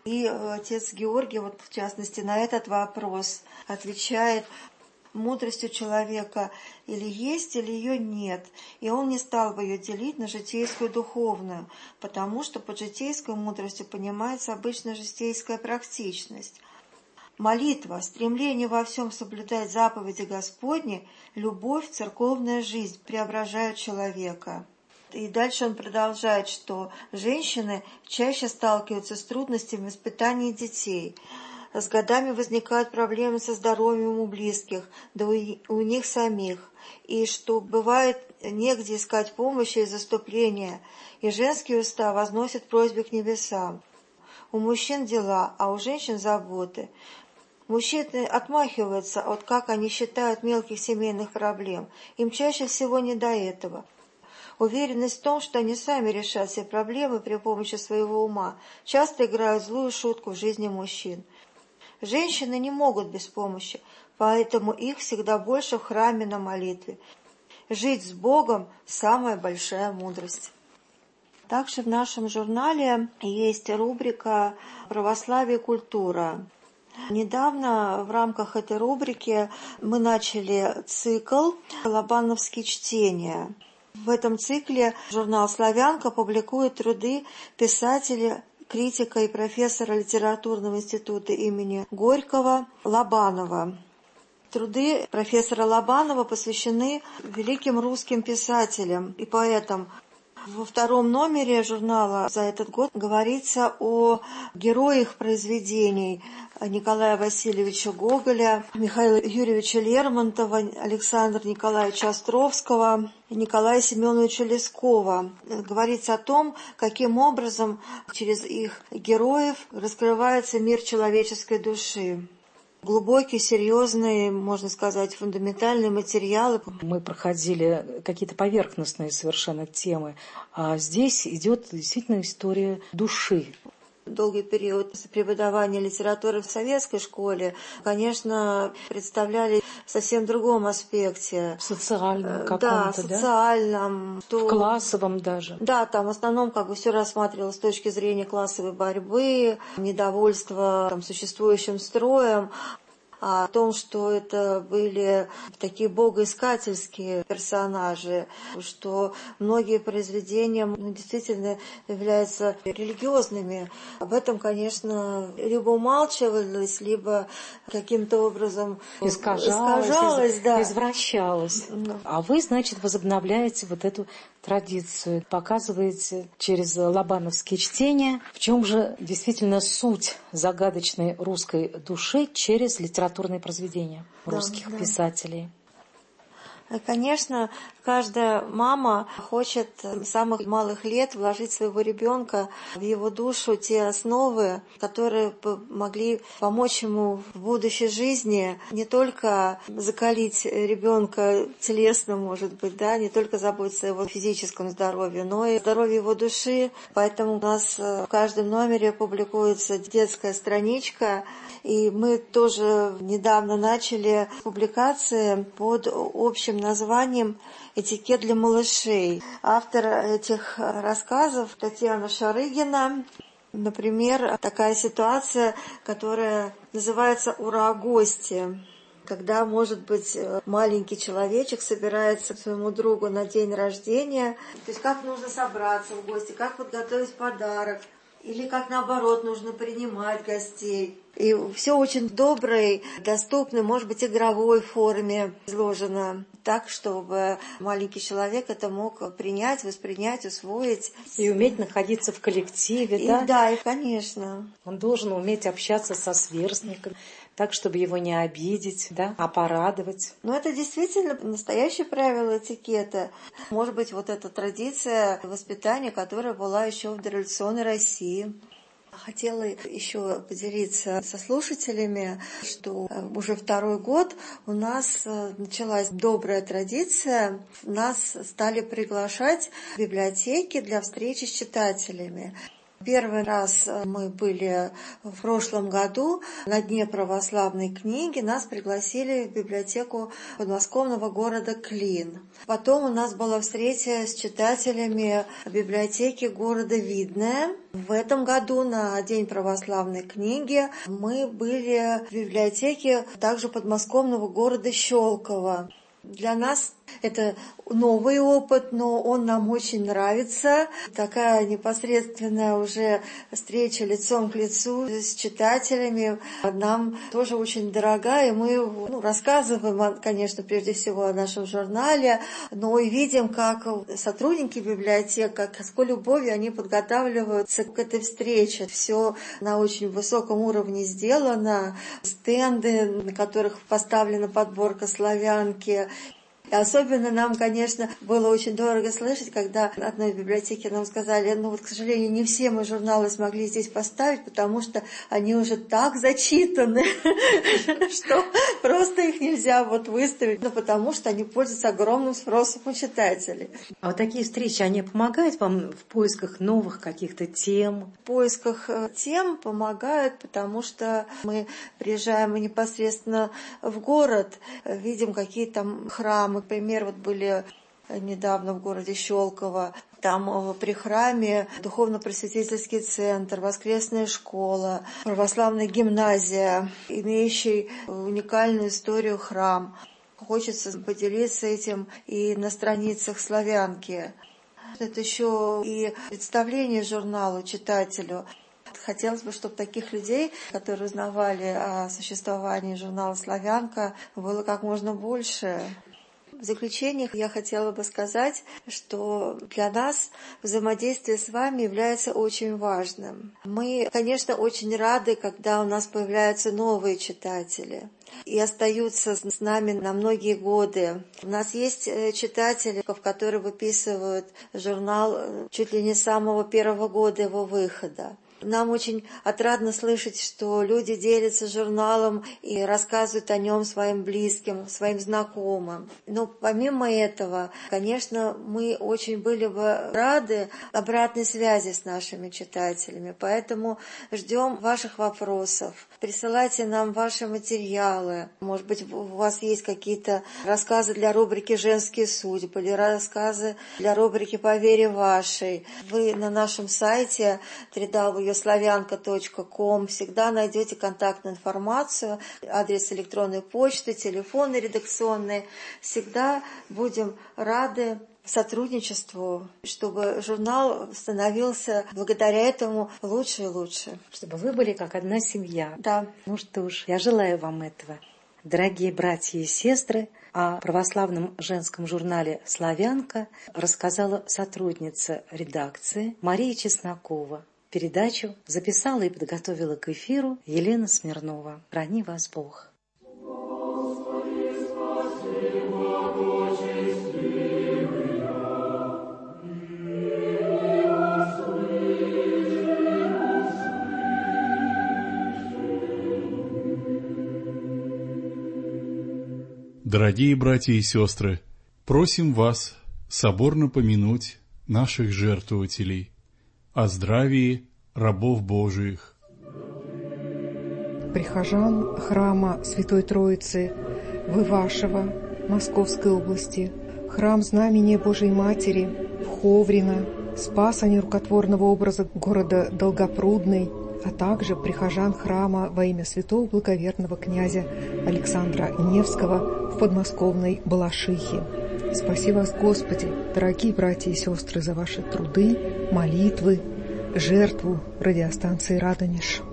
И отец Георгий, вот в частности, на этот вопрос отвечает: мудрость у человека или есть, или ее нет. И он не стал бы ее делить на житейскую и духовную, потому что под житейской мудростью понимается обычно житейская практичность. Молитва, стремление во всем соблюдать заповеди Господни, любовь, церковная жизнь преображают человека. И дальше он продолжает, что женщины чаще сталкиваются с трудностями воспитания детей. С годами возникают проблемы со здоровьем у близких, да и у них самих. И что бывает негде искать помощи и заступления, и женские уста возносят просьбы к небесам. У мужчин дела, а у женщин заботы. Мужчины отмахиваются от, как они считают, мелких семейных проблем. Им чаще всего не до этого. Уверенность в том, что они сами решат все проблемы при помощи своего ума, часто играют злую шутку в жизни мужчин. Женщины не могут без помощи, поэтому их всегда больше в храме на молитве. Жить с Богом – самая большая мудрость. Также в нашем журнале есть рубрика «Православие и культура». Недавно в рамках этой рубрики мы начали цикл «Лобановские чтения». В этом цикле журнал «Славянка» публикует труды писателя, критика и профессора литературного института имени Горького Лобанова. Труды профессора Лобанова посвящены великим русским писателям и поэтам. Во втором номере журнала за этот год говорится о героях произведений Николая Васильевича Гоголя, Михаила Юрьевича Лермонтова, Александра Николаевича Островского и Николая Семеновича Лескова. Говорится о том, каким образом через их героев раскрывается мир человеческой души. Глубокие, серьезные, можно сказать, фундаментальные материалы. Мы проходили какие-то поверхностные совершенно темы, а здесь идет действительно история души. Долгий период преподавания литературы в советской школе, конечно, представляли в совсем другом аспекте. В социальном каком-то, да? социальном. Да? То... В классовом даже. Да, там в основном как бы все рассматривалось с точки зрения классовой борьбы, недовольства там, существующим строем. А о том, что это были такие богоискательские персонажи, что многие произведения ну, действительно являются религиозными. Об этом, конечно, либо умалчивалось, либо каким-то образом искажалось, искажалось из... да. извращалось. Ну. А вы, значит, возобновляете вот эту традицию, показываете через лобановские чтения, в чем же действительно суть загадочной русской души через литературные произведения да, русских да. писателей. Конечно, каждая мама хочет с самых малых лет вложить своего ребенка в его душу те основы, которые могли помочь ему в будущей жизни не только закалить ребенка телесно, может быть, да, не только заботиться о его физическом здоровье, но и здоровье его души. Поэтому у нас в каждом номере публикуется детская страничка, и мы тоже недавно начали публикации под общим названием «Этикет для малышей». Автор этих рассказов Татьяна Шарыгина. Например, такая ситуация, которая называется «Ура, гости». Когда, может быть, маленький человечек собирается к своему другу на день рождения. То есть как нужно собраться в гости, как подготовить подарок. Или как наоборот нужно принимать гостей. И все очень в доброй, доступной, может быть, игровой форме изложено. Так, чтобы маленький человек это мог принять, воспринять, усвоить. И уметь находиться в коллективе, и, да? Да, и конечно. Он должен уметь общаться со сверстниками, так, чтобы его не обидеть, да, а порадовать. Но это действительно настоящее правило этикета. Может быть, вот эта традиция воспитания, которая была еще в дореволюционной России. Хотела еще поделиться со слушателями, что уже второй год у нас началась добрая традиция. Нас стали приглашать в библиотеки для встречи с читателями. Первый раз мы были в прошлом году на Дне православной книги. Нас пригласили в библиотеку подмосковного города Клин. Потом у нас была встреча с читателями библиотеки города Видное. В этом году на День православной книги мы были в библиотеке также подмосковного города Щелково. Для нас это новый опыт, но он нам очень нравится. Такая непосредственная уже встреча лицом к лицу с читателями нам тоже очень дорога. И мы ну, рассказываем, конечно, прежде всего о нашем журнале, но и видим, как сотрудники библиотек, как с какой любовью они подготавливаются к этой встрече. Все на очень высоком уровне сделано. Стенды, на которых поставлена подборка славянки. И особенно нам, конечно, было очень дорого слышать, когда в одной библиотеке нам сказали, ну вот, к сожалению, не все мы журналы смогли здесь поставить, потому что они уже так зачитаны, что просто их нельзя вот выставить, ну потому что они пользуются огромным спросом у читателей. А вот такие встречи, они помогают вам в поисках новых каких-то тем? В поисках тем помогают, потому что мы приезжаем непосредственно в город, видим, какие там храмы. Например, вот были недавно в городе Щелково, там при храме духовно-просветительский центр, воскресная школа, православная гимназия, имеющий уникальную историю храм. Хочется поделиться этим и на страницах славянки. Это еще и представление журналу читателю. Хотелось бы, чтобы таких людей, которые узнавали о существовании журнала «Славянка», было как можно больше. В заключение я хотела бы сказать, что для нас взаимодействие с вами является очень важным. Мы, конечно, очень рады, когда у нас появляются новые читатели и остаются с нами на многие годы. У нас есть читатели, которые выписывают журнал чуть ли не с самого первого года его выхода. Нам очень отрадно слышать, что люди делятся журналом и рассказывают о нем своим близким, своим знакомым. Но помимо этого, конечно, мы очень были бы рады обратной связи с нашими читателями. Поэтому ждем ваших вопросов. Присылайте нам ваши материалы. Может быть, у вас есть какие-то рассказы для рубрики «Женские судьбы» или рассказы для рубрики «По вере вашей». Вы на нашем сайте дабл ю дабл ю дабл ю точка славянка точка ком всегда найдете контактную информацию, адрес электронной почты, телефоны редакционные. Всегда будем рады сотрудничеству, чтобы журнал становился благодаря этому лучше и лучше. Чтобы вы были как одна семья. Да. Ну что ж, я желаю вам этого. Дорогие братья и сестры, о православном женском журнале «Славянка» рассказала сотрудница редакции Мария Чеснокова. Передачу записала и подготовила к эфиру Елена Смирнова. Храни вас Бог. Дорогие братья и сестры, просим вас соборно помянуть наших жертвователей, о здравии рабов Божиих. Прихожан храма Святой Троицы в Ивашево, Московской области, храм Знамения Божией Матери в Ховрино, Спаса нерукотворного образа города Долгопрудный, а также прихожан храма во имя святого благоверного князя Александра Невского в подмосковной Балашихе. Спаси вас, Господи, дорогие братья и сестры, за ваши труды, молитвы, жертву радиостанции «Радонеж».